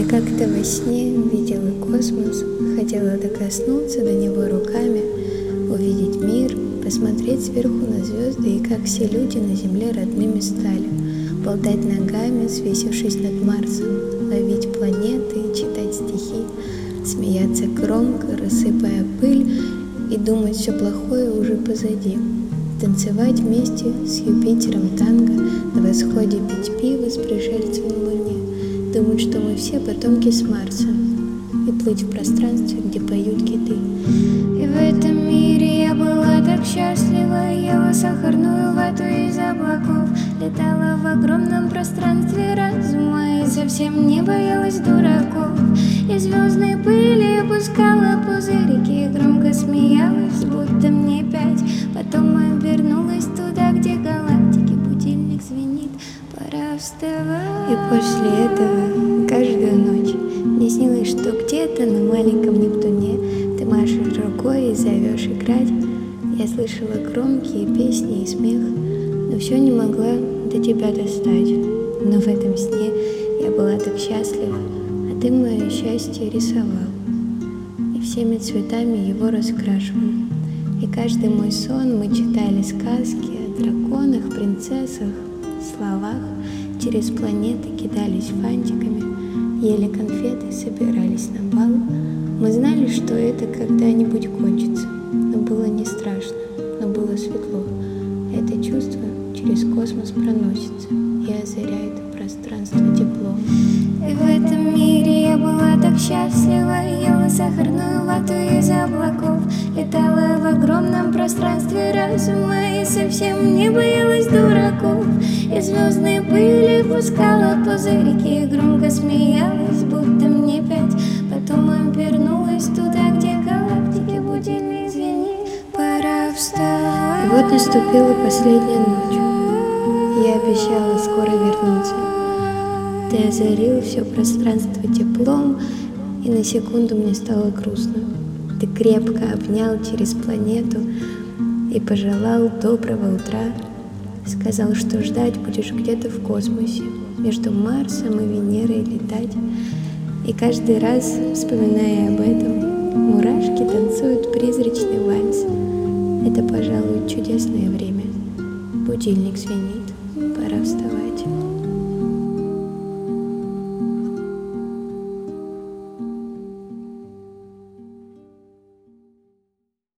Как-то во сне видела космос, хотела докоснуться до него руками, увидеть мир, посмотреть сверху на звезды и как все люди на Земле родными стали, болтать ногами, свесившись над Марсом, ловить планеты, читать стихи, смеяться громко, рассыпая пыль и думать, все плохое уже позади. Танцевать вместе с Юпитером танго, на восходе пить пиво с пришельцем на Луне, думать, что мы все потомки с Марса, и плыть в пространстве, где поют киты. И в этом мире я была так счастлива, ела сахарную вату из облаков, летала в огромном пространстве разума и совсем не боялась дураков. И звездной пыли опускала пузырики, громко смеялась, будто мне 5. Потом обернулась туда, где галактики, будильник звенит, пора вставать. И после этого каждую ночь мне снилось, что где-то на маленьком Нептуне ты машешь рукой и зовешь играть. Я слышала громкие песни и смех, но все не могла до тебя достать. Но в этом сне я была так счастлива, а ты мое счастье рисовал и всеми цветами его раскрашивал. И каждый мой сон мы читали сказки о драконах, принцессах, словах, через планеты кидались фантиками, ели конфеты, собирались на бал. Мы знали, что это когда-нибудь кончится, но было не страшно, но было светло. Это чувство через космос проносится и озаряет пространство теплом. И в этом мире я была так счастлива, ела сахарную вату из облаков, летала в огромном пространстве разума и совсем не боялась дураков. И звездные пыли пускала пузырики, громко смеялась, будто мне 5. Потом обернулась туда, где галактики, будильник звенит, пора вставать. И вот наступила последняя ночь. Я обещала скоро вернуться. Ты озарил все пространство теплом, и на секунду мне стало грустно. Ты крепко обнял через планету и пожелал доброго утра. Сказал, что ждать будешь где-то в космосе, между Марсом и Венерой летать. И каждый раз, вспоминая об этом, мурашки танцуют призрачный вальс. Это, пожалуй, чудесное время. Будильник звенит, пора вставать.